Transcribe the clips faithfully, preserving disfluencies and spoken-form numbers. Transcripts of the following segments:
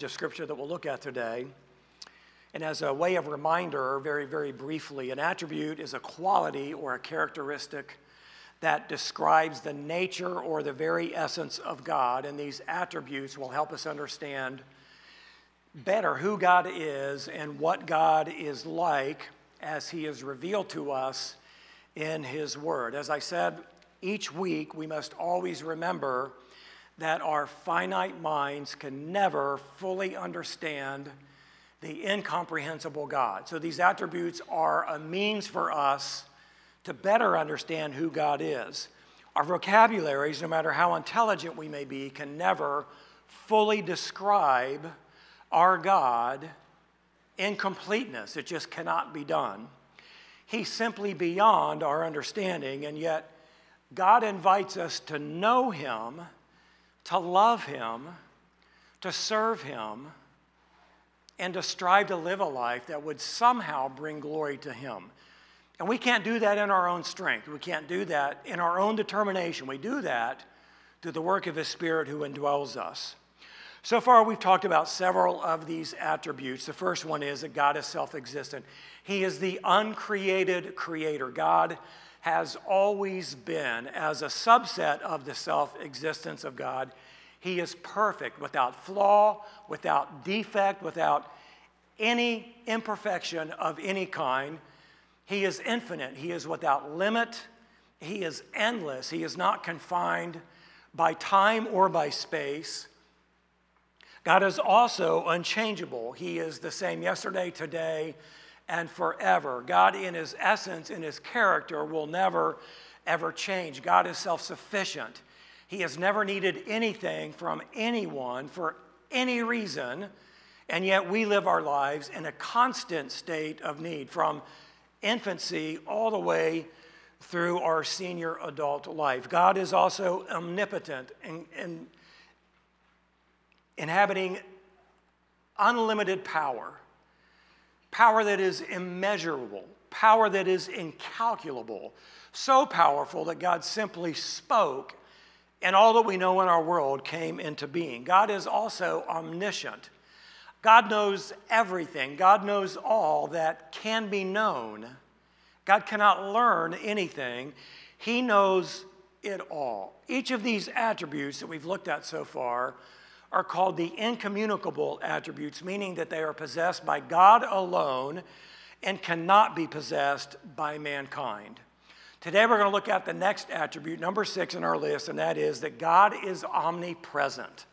The scripture that we'll look at today. And as a way of reminder, very, very briefly, an attribute is a quality or a characteristic that describes the nature or the very essence of God. And these attributes will help us understand better who God is and what God is like as he is revealed to us in his word. As I said, each week we must always remember that our finite minds can never fully understand the incomprehensible God. So these attributes are a means for us to better understand who God is. Our vocabularies, no matter how intelligent we may be, can never fully describe our God in completeness. It just cannot be done. He's simply beyond our understanding, and yet God invites us to know him, to love him, to serve him, and to strive to live a life that would somehow bring glory to him. And we can't do that in our own strength. We can't do that in our own determination. We do that through the work of his Spirit who indwells us. So far, we've talked about several of these attributes. The first one is that God is self-existent. He is the uncreated creator. God has always been, as a subset of the self-existence of God, he is perfect, without flaw, without defect, without any imperfection of any kind. He is infinite. He is without limit. He is endless. He is not confined by time or by space. God is also unchangeable. He is the same yesterday, today, and forever. God, in his essence, in his character, will never, ever change. God is self-sufficient. He has never needed anything from anyone for any reason, and yet we live our lives in a constant state of need, from infancy all the way through our senior adult life. God is also omnipotent and, and inhabiting unlimited power. Power that is immeasurable, power that is incalculable, so powerful that God simply spoke and all that we know in our world came into being. God is also omniscient. God knows everything. God knows all that can be known. God cannot learn anything. He knows it all. Each of these attributes that we've looked at so far are called the incommunicable attributes, meaning that they are possessed by God alone and cannot be possessed by mankind. Today we're going to look at the next attribute, number six in our list, and that is that God is omnipresent.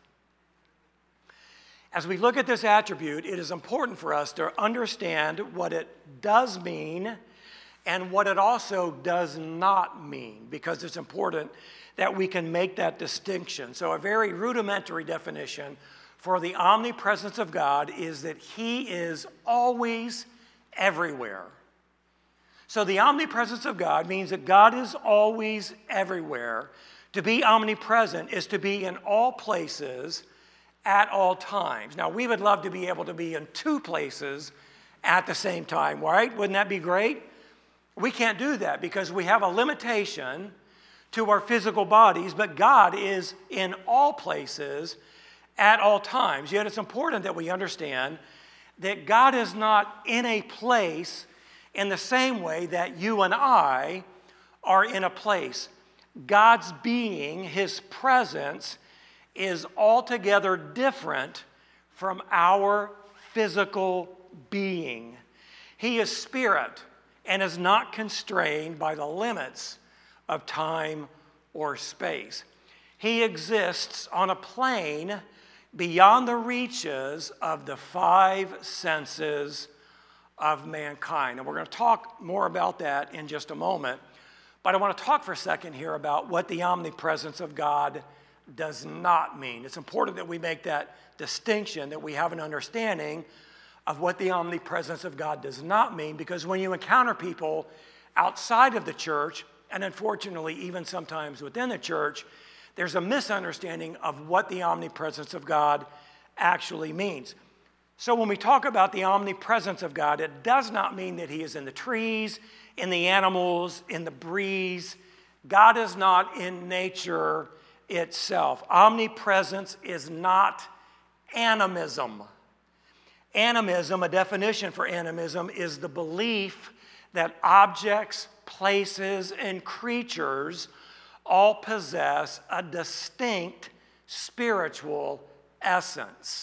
As we look at this attribute, it is important for us to understand what it does mean and what it also does not mean, because it's important that we can make that distinction. So a very rudimentary definition for the omnipresence of God is that he is always everywhere. So the omnipresence of God means that God is always everywhere. To be omnipresent is to be in all places at all times. Now, we would love to be able to be in two places at the same time, right? Wouldn't that be great? We can't do that because we have a limitation to our physical bodies, but God is in all places at all times. Yet it's important that we understand that God is not in a place in the same way that you and I are in a place. God's being, his presence, is altogether different from our physical being. He is spirit and is not constrained by the limits of time or space. He exists on a plane beyond the reaches of the five senses of mankind. And we're going to talk more about that in just a moment. But I want to talk for a second here about what the omnipresence of God does not mean. It's important that we make that distinction, that we have an understanding of what the omnipresence of God does not mean, because when you encounter people outside of the church, and unfortunately, even sometimes within the church, there's a misunderstanding of what the omnipresence of God actually means. So when we talk about the omnipresence of God, it does not mean that he is in the trees, in the animals, in the breeze. God is not in nature itself. Omnipresence is not animism. Animism, a definition for animism, is the belief that objects, places, and creatures all possess a distinct spiritual essence.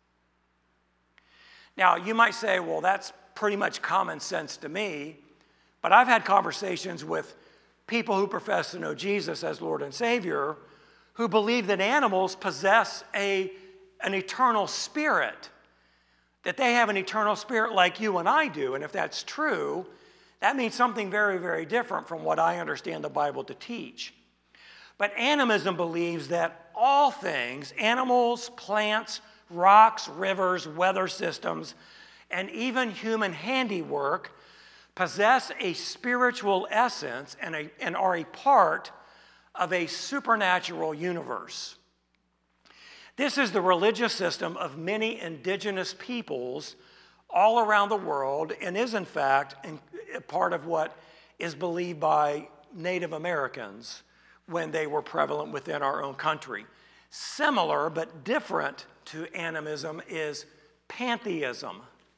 Now, you might say, well, that's pretty much common sense to me, but I've had conversations with people who profess to know Jesus as Lord and Savior who believe that animals possess a, an eternal spirit, that they have an eternal spirit like you and I do. And if that's true, that means something very, very different from what I understand the Bible to teach. But animism believes that all things, animals, plants, rocks, rivers, weather systems, and even human handiwork, possess a spiritual essence and, a, and are a part of a supernatural universe. This is the religious system of many indigenous peoples all around the world and is, in fact, a part of what is believed by Native Americans when they were prevalent within our own country. Similar but different to animism is pantheism.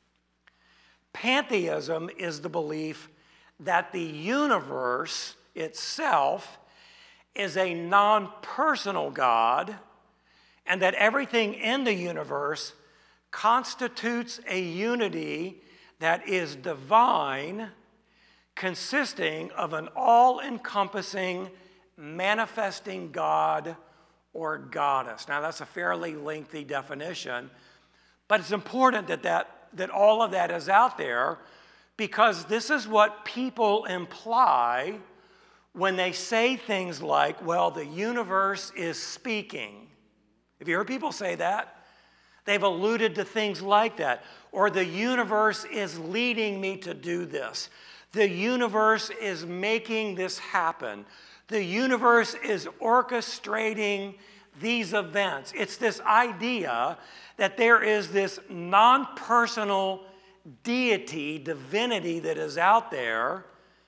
Pantheism is the belief that the universe itself is a non-personal God and that everything in the universe constitutes a unity that is divine, consisting of an all-encompassing, manifesting God or goddess. Now, that's a fairly lengthy definition, but it's important that, that, that all of that is out there because this is what people imply when they say things like, well, the universe is speaking. Have you heard people say that? They've alluded to things like that. Or the universe is leading me to do this. The universe is making this happen. The universe is orchestrating these events. It's this idea that there is this non-personal deity, divinity that is out there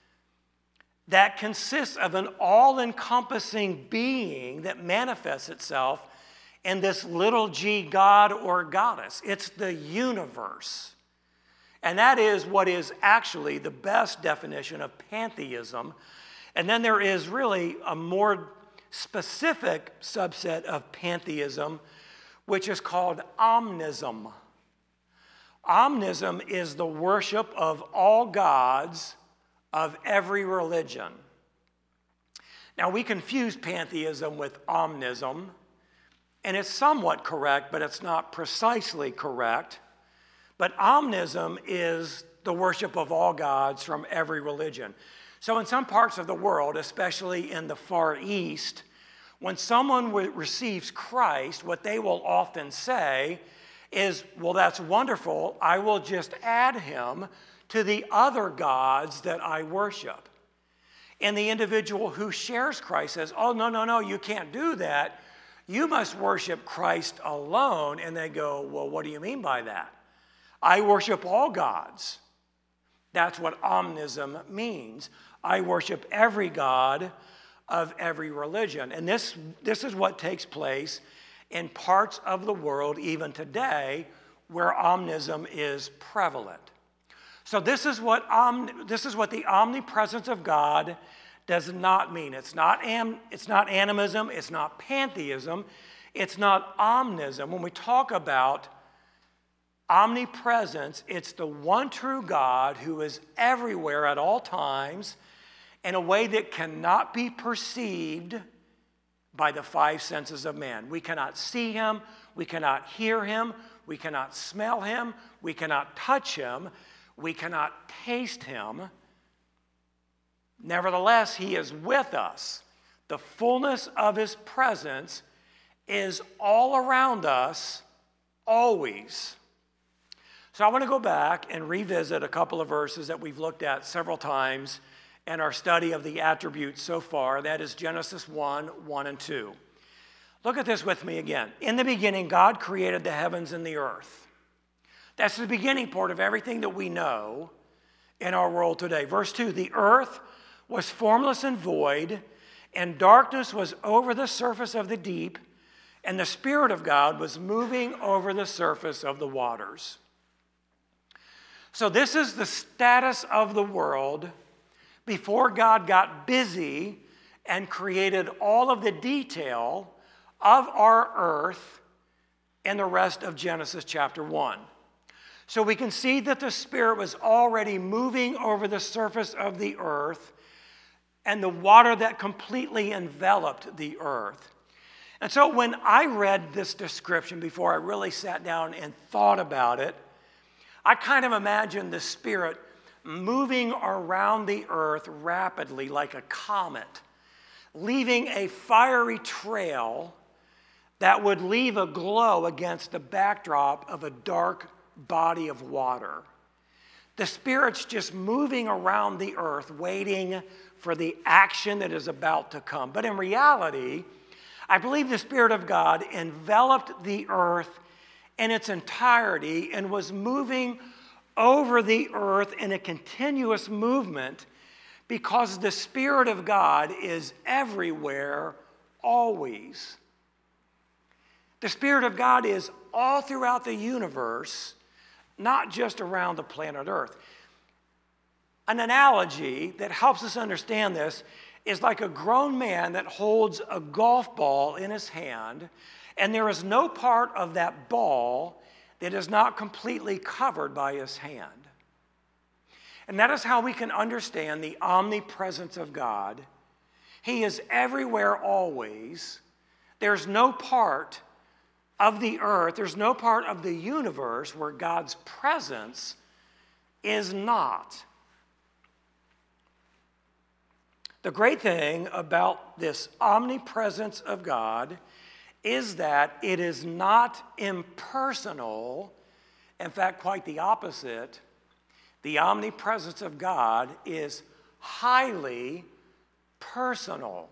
that consists of an all-encompassing being that manifests itself in this little g God or goddess. It's the universe. And that is what is actually the best definition of pantheism. And then there is really a more specific subset of pantheism, which is called omnism. Omnism is the worship of all gods of every religion. Now, we confuse pantheism with omnism, and it's somewhat correct, but it's not precisely correct. But omnism is the worship of all gods from every religion. So in some parts of the world, especially in the Far East, when someone receives Christ, what they will often say is, well, that's wonderful. I will just add him to the other gods that I worship. And the individual who shares Christ says, oh, no, no, no, you can't do that. You must worship Christ alone. And they go, well, what do you mean by that? I worship all gods. That's what omnism means. I worship every god of every religion. And this, this is what takes place in parts of the world, even today, where omnism is prevalent. So this is what om, this is what the omnipresence of God does not mean. It's not, am, it's not animism, it's not pantheism, it's not omnism. When we talk about omnipresence, it's the one true God who is everywhere at all times in a way that cannot be perceived by the five senses of man. We cannot see him, we cannot hear him, we cannot smell him, we cannot touch him, we cannot taste him. Nevertheless, he is with us. The fullness of his presence is all around us, always. So I want to go back and revisit a couple of verses that we've looked at several times in our study of the attributes so far. That is Genesis one, one and two. Look at this with me again. In the beginning, God created the heavens and the earth. That's the beginning part of everything that we know in our world today. Verse two, the earth was formless and void, and darkness was over the surface of the deep, and the Spirit of God was moving over the surface of the waters. So this is the status of the world before God got busy and created all of the detail of our earth in the rest of Genesis chapter one. So we can see that the Spirit was already moving over the surface of the earth and the water that completely enveloped the earth. And so when I read this description before I really sat down and thought about it, I kind of imagined the Spirit moving around the earth rapidly like a comet, leaving a fiery trail that would leave a glow against the backdrop of a dark body of water. The Spirit's just moving around the earth, waiting for the action that is about to come. But in reality, I believe the Spirit of God enveloped the earth in its entirety and was moving over the earth in a continuous movement because the Spirit of God is everywhere, always. The Spirit of God is all throughout the universe, not just around the planet Earth. An analogy that helps us understand this is like a grown man that holds a golf ball in his hand, and there is no part of that ball that is not completely covered by his hand. And that is how we can understand the omnipresence of God. He is everywhere always. There's no part of the earth, there's no part of the universe where God's presence is not. The great thing about this omnipresence of God is that it is not impersonal. In fact, quite the opposite. The omnipresence of God is highly personal.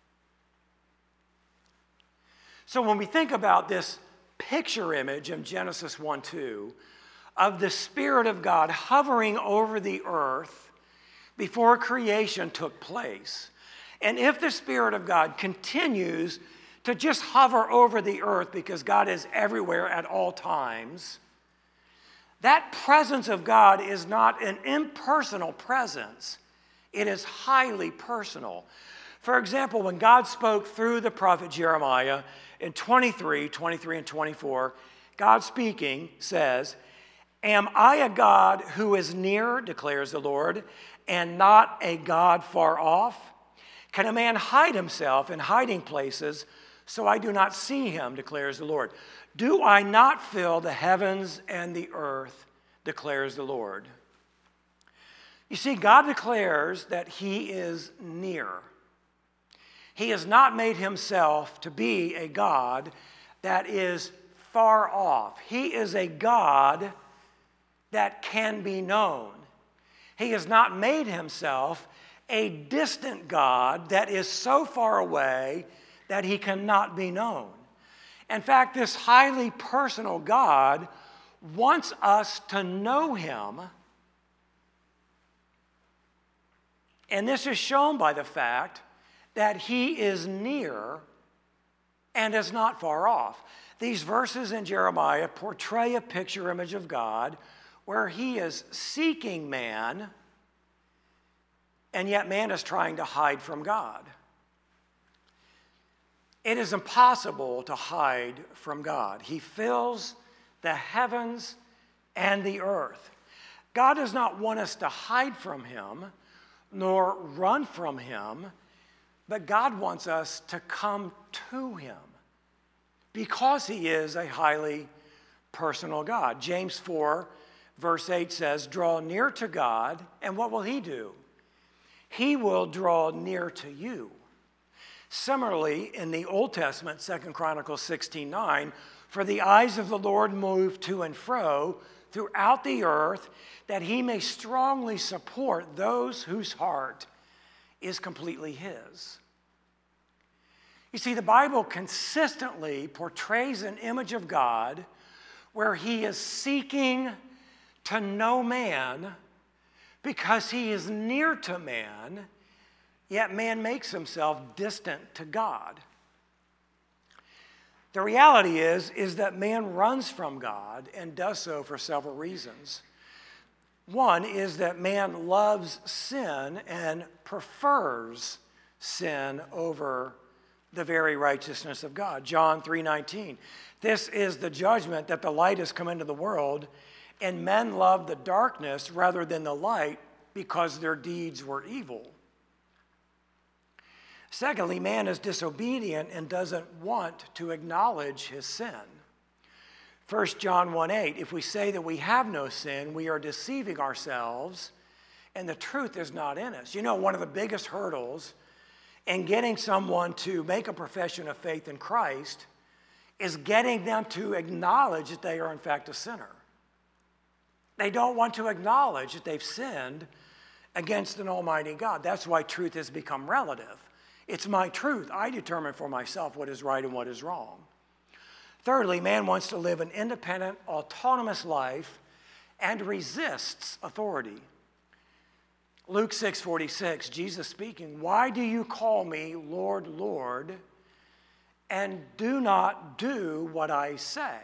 So when we think about this picture image in Genesis one two of the Spirit of God hovering over the earth before creation took place, and if the Spirit of God continues to just hover over the earth because God is everywhere at all times, that presence of God is not an impersonal presence. It is highly personal. For example, when God spoke through the prophet Jeremiah in twenty-three, twenty-three and twenty-four, God speaking says, "Am I a God who is near, declares the Lord, and not a God far off? Can a man hide himself in hiding places so I do not see him, declares the Lord? Do I not fill the heavens and the earth, declares the Lord?" You see, God declares that he is near. He has not made himself to be a God that is far off. He is a God that can be known. He has not made himself a distant God that is so far away that he cannot be known. In fact, this highly personal God wants us to know him. And this is shown by the fact that he is near and is not far off. These verses in Jeremiah portray a picture image of God where he is seeking man, and yet man is trying to hide from God. It is impossible to hide from God. He fills the heavens and the earth. God does not want us to hide from him nor run from him, but God wants us to come to him because he is a highly personal God. James four, verse eight says, "Draw near to God, and what will he do? He will draw near to you." Similarly, in the Old Testament, Second Chronicles sixteen nine, "For the eyes of the Lord move to and fro throughout the earth, that he may strongly support those whose heart is completely his." You see, the Bible consistently portrays an image of God where he is seeking to know man because he is near to man, yet man makes himself distant to God. The reality is, is that man runs from God and does so for several reasons. One is that man loves sin and prefers sin over the very righteousness of God. John three nineteen. This is the judgment, that the light has come into the world, and men love the darkness rather than the light because their deeds were evil. Secondly, man is disobedient and doesn't want to acknowledge his sin. First John one eight, if we say that we have no sin, we are deceiving ourselves, and the truth is not in us. You know, one of the biggest hurdles in getting someone to make a profession of faith in Christ is getting them to acknowledge that they are in fact a sinner. They don't want to acknowledge that they've sinned against an almighty God. That's why truth has become relative. It's my truth. I determine for myself what is right and what is wrong. Thirdly, man wants to live an independent, autonomous life and resists authority. Luke six forty-six, Jesus speaking, why do you call me Lord, Lord, and do not do what I say?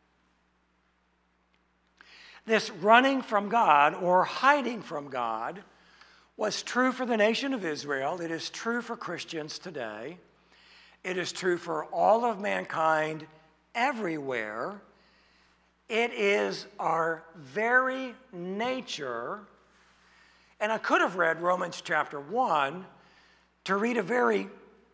This running from God or hiding from God was true for the nation of Israel. It is true for Christians today. It is true for all of mankind everywhere. It is our very nature. And I could have read Romans chapter one to read a very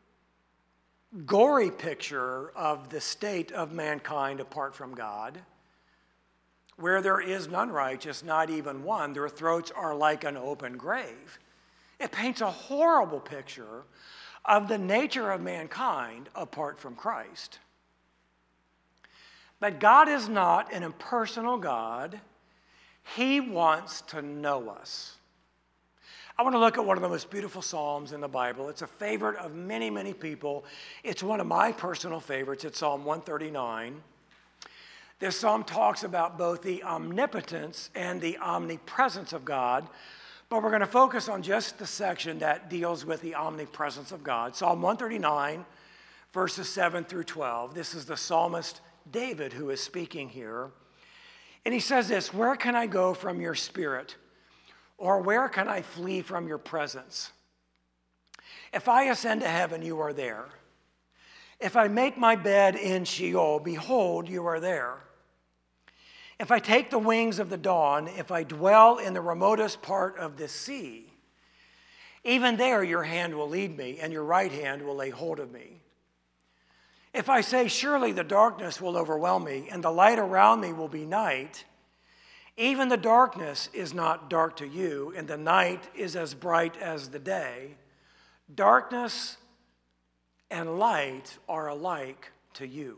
gory picture of the state of mankind apart from God, where there is none righteous, not even one. Their throats are like an open grave. It paints a horrible picture of the nature of mankind apart from Christ. But God is not an impersonal God. He wants to know us. I want to look at one of the most beautiful Psalms in the Bible. It's a favorite of many, many people. It's one of my personal favorites. It's Psalm one thirty-nine. This psalm talks about both the omnipotence and the omnipresence of God, but we're going to focus on just the section that deals with the omnipresence of God. Psalm one thirty-nine, verses seven through twelve. This is the psalmist David who is speaking here. And he says this, where can I go from your spirit? Or where can I flee from your presence? If I ascend to heaven, you are there. If I make my bed in Sheol, behold, you are there. If I take the wings of the dawn, if I dwell in the remotest part of the sea, even there your hand will lead me, and your right hand will lay hold of me. If I say, surely the darkness will overwhelm me, and the light around me will be night, even the darkness is not dark to you, and the night is as bright as the day. Darkness and light are alike to you.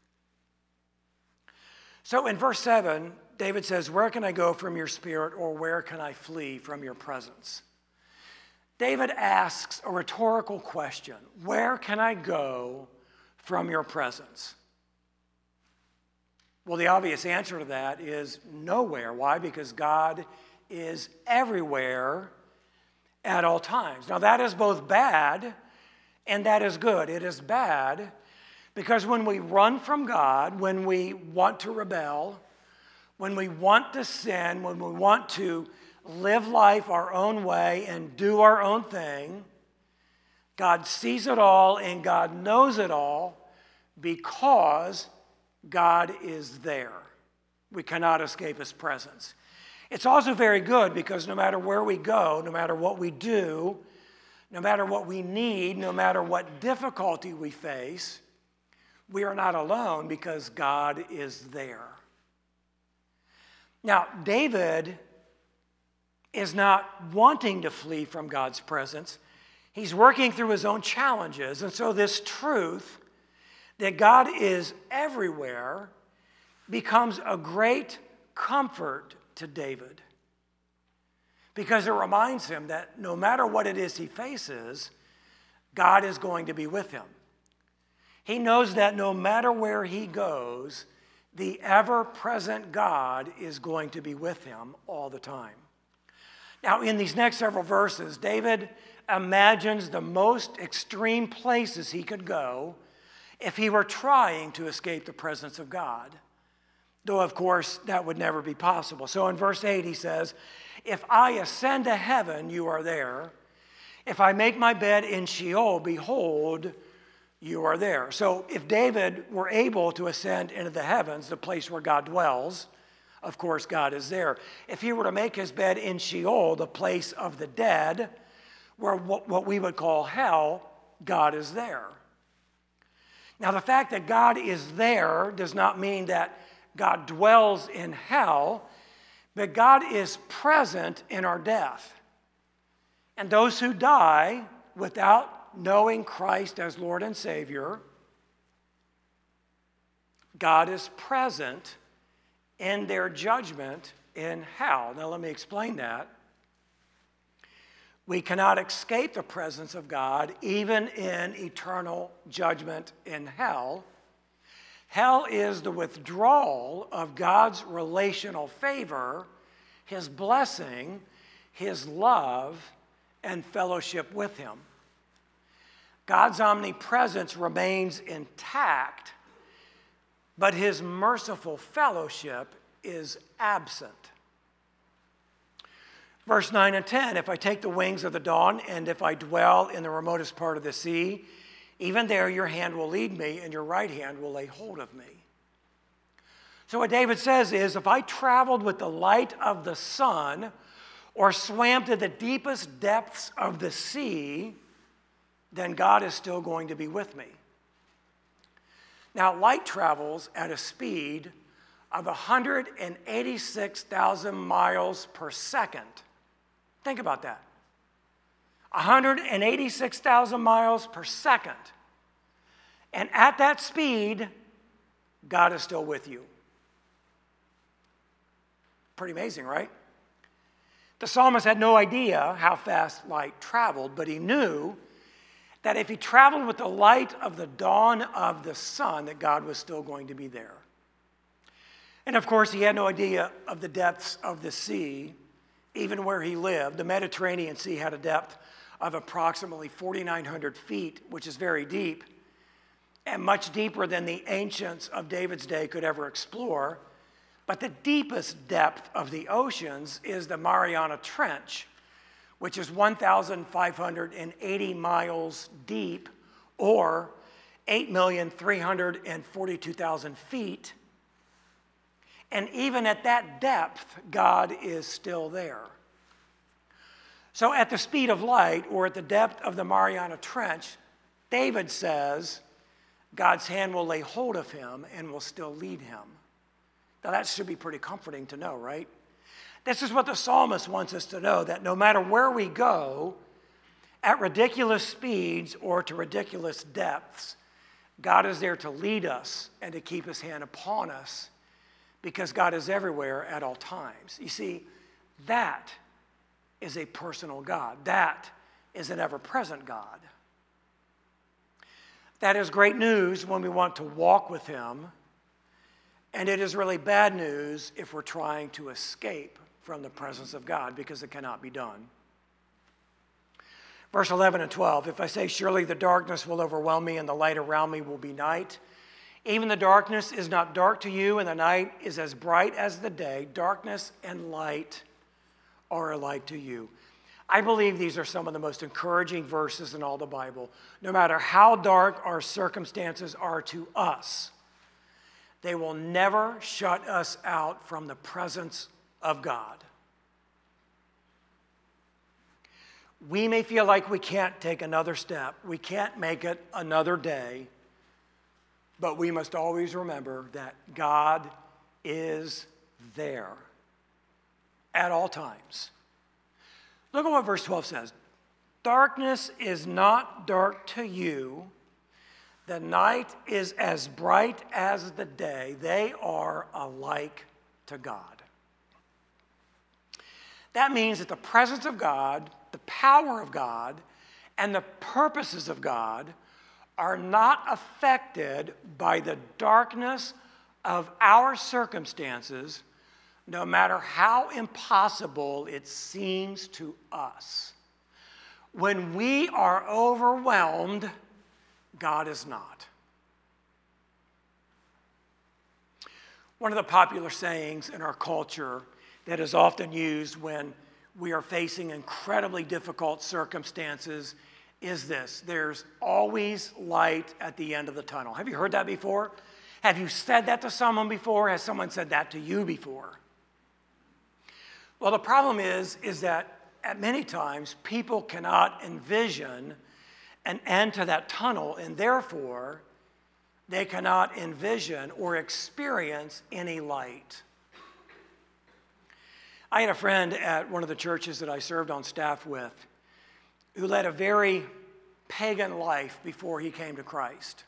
So in verse seven, David says, where can I go from your spirit, or where can I flee from your presence? David asks a rhetorical question. Where can I go from your presence? Well, the obvious answer to that is nowhere. Why? Because God is everywhere at all times. Now, that is both bad and that is good. It is bad because when we run from God, when we want to rebel, when we want to sin, when we want to live life our own way and do our own thing, God sees it all and God knows it all because God is there. We cannot escape his presence. It's also very good because no matter where we go, no matter what we do, no matter what we need, no matter what difficulty we face, we are not alone because God is there. Now, David is not wanting to flee from God's presence. He's working through his own challenges. And so this truth that God is everywhere becomes a great comfort to David because it reminds him that no matter what it is he faces, God is going to be with him. He knows that no matter where he goes, the ever-present God is going to be with him all the time. Now, in these next several verses, David imagines the most extreme places he could go if he were trying to escape the presence of God. Though, of course, that would never be possible. So in verse eight, he says, if I ascend to heaven, you are there. If I make my bed in Sheol, behold, you are there. So if David were able to ascend into the heavens, the place where God dwells, of course, God is there. If he were to make his bed in Sheol, the place of the dead, where what we would call hell, God is there. Now, the fact that God is there does not mean that God dwells in hell, but God is present in our death. And those who die without knowing Christ as Lord and Savior, God is present in their judgment in hell. Now, let me explain that. We cannot escape the presence of God even in eternal judgment in hell. Hell is the withdrawal of God's relational favor, his blessing, his love, and fellowship with him. God's omnipresence remains intact, but his merciful fellowship is absent. Verse nine and ten, if I take the wings of the dawn, and if I dwell in the remotest part of the sea, even there your hand will lead me, and your right hand will lay hold of me. So what David says is, if I traveled with the light of the sun, or swam to the deepest depths of the sea, then God is still going to be with me. Now, light travels at a speed of one hundred eighty-six thousand miles per second. Think about that. one hundred eighty-six thousand miles per second. And at that speed, God is still with you. Pretty amazing, right? The psalmist had no idea how fast light traveled, but he knew that if he traveled with the light of the dawn of the sun, that God was still going to be there. And of course, he had no idea of the depths of the sea, even where he lived. The Mediterranean Sea had a depth of approximately forty-nine hundred feet, which is very deep, and much deeper than the ancients of David's day could ever explore. But the deepest depth of the oceans is the Mariana Trench, which is one thousand five hundred eighty miles deep, or eight million three hundred forty-two thousand feet. And even at that depth, God is still there. So at the speed of light, or at the depth of the Mariana Trench, David says, God's hand will lay hold of him and will still lead him. Now that should be pretty comforting to know, right? This is what the psalmist wants us to know, that no matter where we go, at ridiculous speeds or to ridiculous depths, God is there to lead us and to keep his hand upon us, because God is everywhere at all times. You see, that is a personal God. That is an ever-present God. That is great news when we want to walk with him, and it is really bad news if we're trying to escape from the presence of God, because it cannot be done. Verse eleven and twelve, if I say, surely the darkness will overwhelm me and the light around me will be night, even the darkness is not dark to you, and the night is as bright as the day. Darkness and light are alike to you. I believe these are some of the most encouraging verses in all the Bible. No matter how dark our circumstances are to us, they will never shut us out from the presence of God. We may feel like we can't take another step. We can't make it another day. But we must always remember that God is there at all times. Look at what verse twelve says. Darkness is not dark to you. The night is as bright as the day. They are alike to God. That means that the presence of God, the power of God, and the purposes of God are not affected by the darkness of our circumstances, no matter how impossible it seems to us. When we are overwhelmed, God is not. One of the popular sayings in our culture that is often used when we are facing incredibly difficult circumstances is this: there's always light at the end of the tunnel. Have you heard that before? Have you said that to someone before? Has someone said that to you before? Well, the problem is, is that at many times people cannot envision an end to that tunnel, and therefore they cannot envision or experience any light. I had a friend at one of the churches that I served on staff with who led a very pagan life before he came to Christ.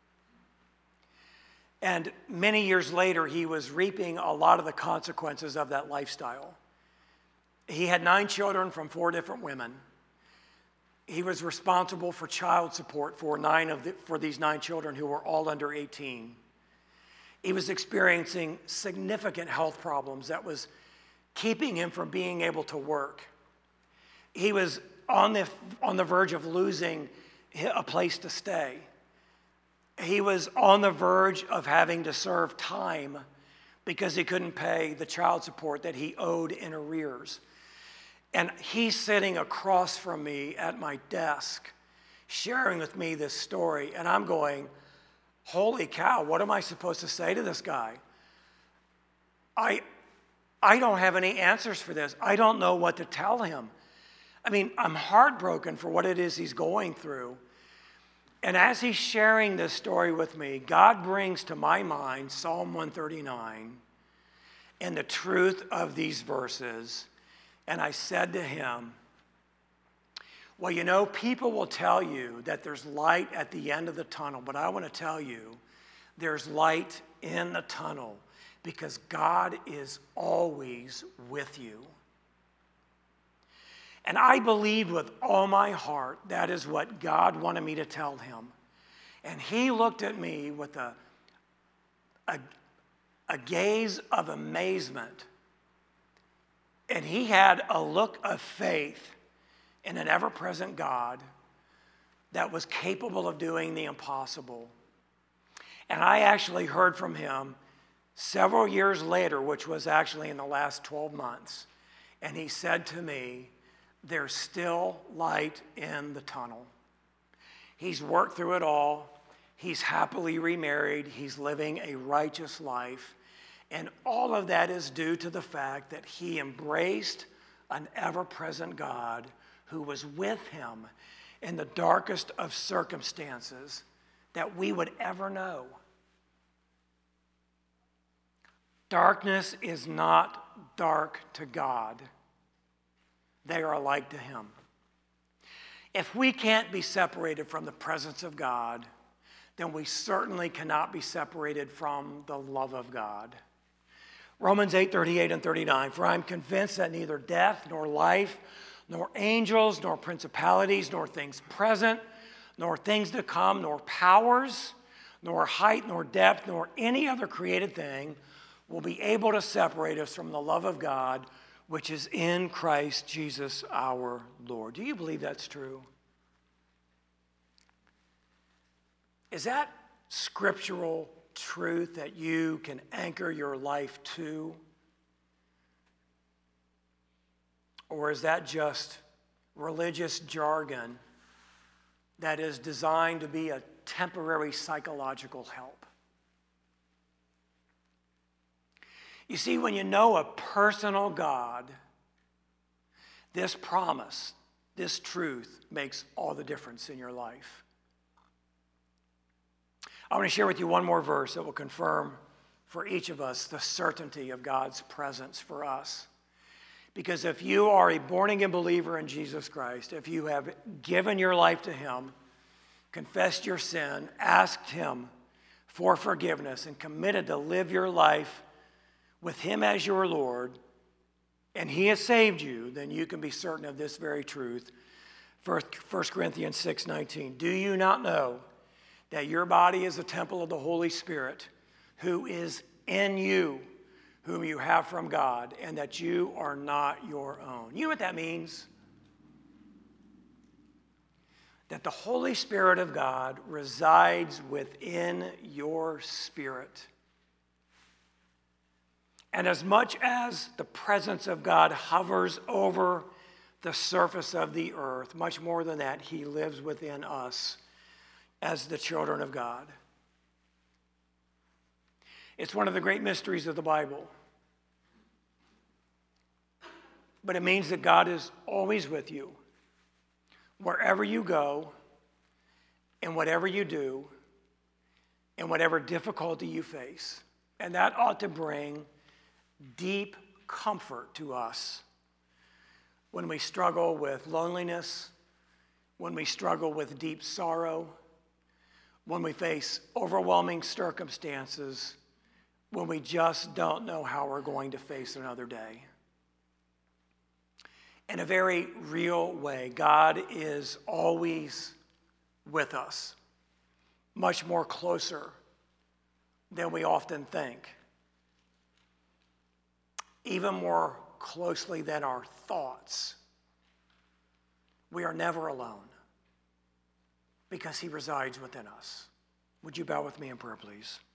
And many years later, he was reaping a lot of the consequences of that lifestyle. He had nine children from four different women. He was responsible for child support for nine of the, for these nine children who were all under eighteen. He was experiencing significant health problems that was keeping him from being able to work. He was on the, on the verge of losing a place to stay. He was on the verge of having to serve time because he couldn't pay the child support that he owed in arrears. And he's sitting across from me at my desk, sharing with me this story, and I'm going, holy cow, what am I supposed to say to this guy? I, I don't have any answers for this. I don't know what to tell him. I mean, I'm heartbroken for what it is he's going through. And as he's sharing this story with me, God brings to my mind Psalm one thirty-nine and the truth of these verses. And I said to him, well, you know, people will tell you that there's light at the end of the tunnel, but I want to tell you there's light in the tunnel because God is always with you. And I believed with all my heart that is what God wanted me to tell him. And he looked at me with a, a, a gaze of amazement. And he had a look of faith in an ever-present God that was capable of doing the impossible. And I actually heard from him several years later, which was actually in the last twelve months. And he said to me, there's still light in the tunnel. He's worked through it all. He's happily remarried. He's living a righteous life. And all of that is due to the fact that he embraced an ever-present God who was with him in the darkest of circumstances that we would ever know. Darkness is not dark to God. They are alike to him. If we can't be separated from the presence of God, then we certainly cannot be separated from the love of God. Romans eight, thirty-eight and thirty-nine, for I am convinced that neither death nor life, nor angels, nor principalities, nor things present, nor things to come, nor powers, nor height, nor depth, nor any other created thing will be able to separate us from the love of God, which is in Christ Jesus our Lord. Do you believe that's true? Is that scriptural truth that you can anchor your life to? Or is that just religious jargon that is designed to be a temporary psychological help? You see, when you know a personal God, this promise, this truth makes all the difference in your life. I want to share with you one more verse that will confirm for each of us the certainty of God's presence for us. Because if you are a born-again believer in Jesus Christ, if you have given your life to him, confessed your sin, asked him for forgiveness, and committed to live your life with him as your Lord, and he has saved you, then you can be certain of this very truth. First Corinthians six nineteen, do you not know that your body is a temple of the Holy Spirit who is in you, whom you have from God, and that you are not your own? You know what that means? That the Holy Spirit of God resides within your spirit. And as much as the presence of God hovers over the surface of the earth, much more than that, he lives within us as the children of God. It's one of the great mysteries of the Bible. But it means that God is always with you, wherever you go, and whatever you do, and whatever difficulty you face. And that ought to bring deep comfort to us when we struggle with loneliness, when we struggle with deep sorrow, when we face overwhelming circumstances, when we just don't know how we're going to face another day. In a very real way, God is always with us, much more closer than we often think, even more closely than our thoughts. We are never alone because he resides within us. Would you bow with me in prayer, please?